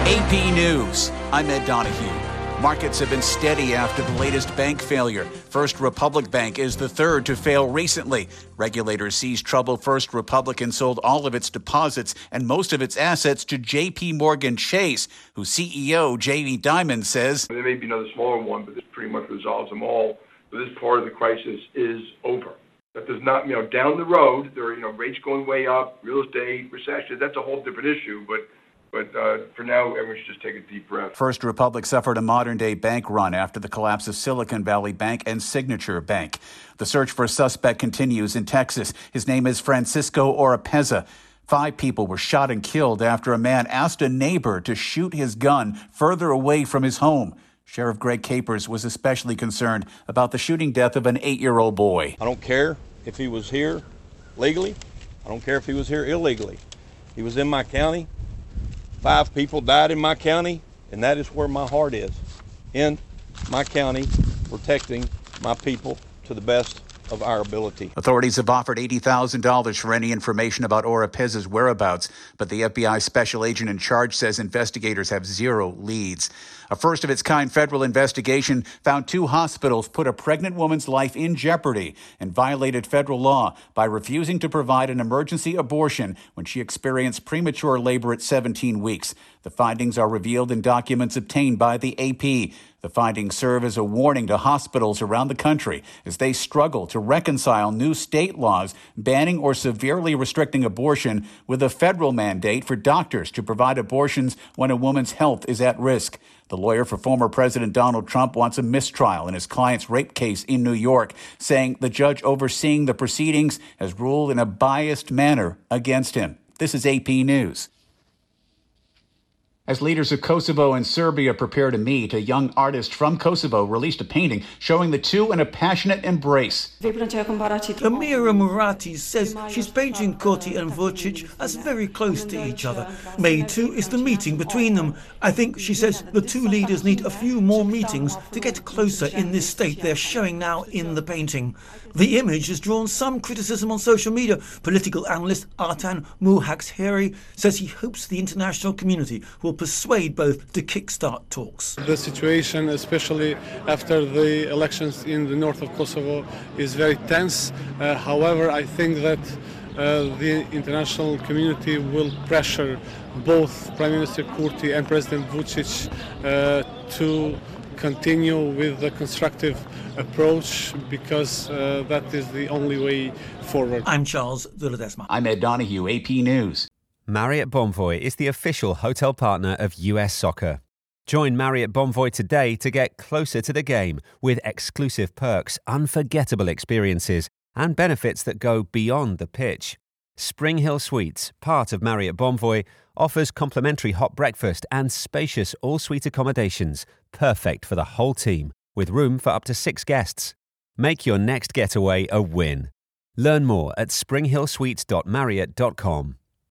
AP News, I'm Ed Donahue. Markets have been steady after the latest bank failure. First Republic Bank is the third to fail recently. Regulators seized troubled First Republic and sold all of its deposits and most of its assets to J.P. Morgan Chase, whose CEO, Jamie Dimon, says there may be another smaller one, but this pretty much resolves them all. So this part of the crisis is over. That does not, down the road, there are, rates going way up, real estate, recession, that's a whole different issue, but for now, everyone should just take a deep breath. First Republic suffered a modern-day bank run after the collapse of Silicon Valley Bank and Signature Bank. The search for a suspect continues in Texas. His name is Francisco Oropeza. 5 people were shot and killed after a man asked a neighbor to shoot his gun further away from his home. Sheriff Greg Capers was especially concerned about the shooting death of an 8-year-old boy. I don't care if he was here legally. I don't care if he was here illegally. He was in my county. 5 people died in my county, and that is where my heart is. In my county, protecting my people to the best of our ability. Authorities have offered $80,000 for any information about Oropeza's whereabouts, but the FBI special agent in charge says investigators have 0 leads. A first-of-its-kind federal investigation found 2 hospitals put a pregnant woman's life in jeopardy and violated federal law by refusing to provide an emergency abortion when she experienced premature labor at 17 weeks. The findings are revealed in documents obtained by the AP. The findings serve as a warning to hospitals around the country as they struggle to reconcile new state laws banning or severely restricting abortion with a federal mandate for doctors to provide abortions when a woman's health is at risk. The lawyer for former President Donald Trump wants a mistrial in his client's rape case in New York, saying the judge overseeing the proceedings has ruled in a biased manner against him. This is AP News. As leaders of Kosovo and Serbia prepare to meet, a young artist from Kosovo released a painting showing the two in a passionate embrace. Amira Murati says she's painting Kurti and Vucic as very close to each other. May 2 is the meeting between them. I think, she says, the 2 leaders need a few more meetings to get closer in this state they're showing now in the painting. The image has drawn some criticism on social media. Political analyst Artan Muhaxheri says he hopes the international community will persuade both to kickstart talks. The situation, especially after the elections in the north of Kosovo, is very tense. However, I think that the international community will pressure both Prime Minister Kurti and President Vucic to continue with the constructive approach because that is the only way forward. I'm Charles de Ledesma. I'm Ed Donahue, AP News. Marriott Bonvoy is the official hotel partner of US Soccer. Join Marriott Bonvoy today to get closer to the game with exclusive perks, unforgettable experiences, and benefits that go beyond the pitch. Spring Hill Suites, part of Marriott Bonvoy, offers complimentary hot breakfast and spacious all-suite accommodations, perfect for the whole team, with room for up to 6 guests. Make your next getaway a win. Learn more at springhillsuites.marriott.com.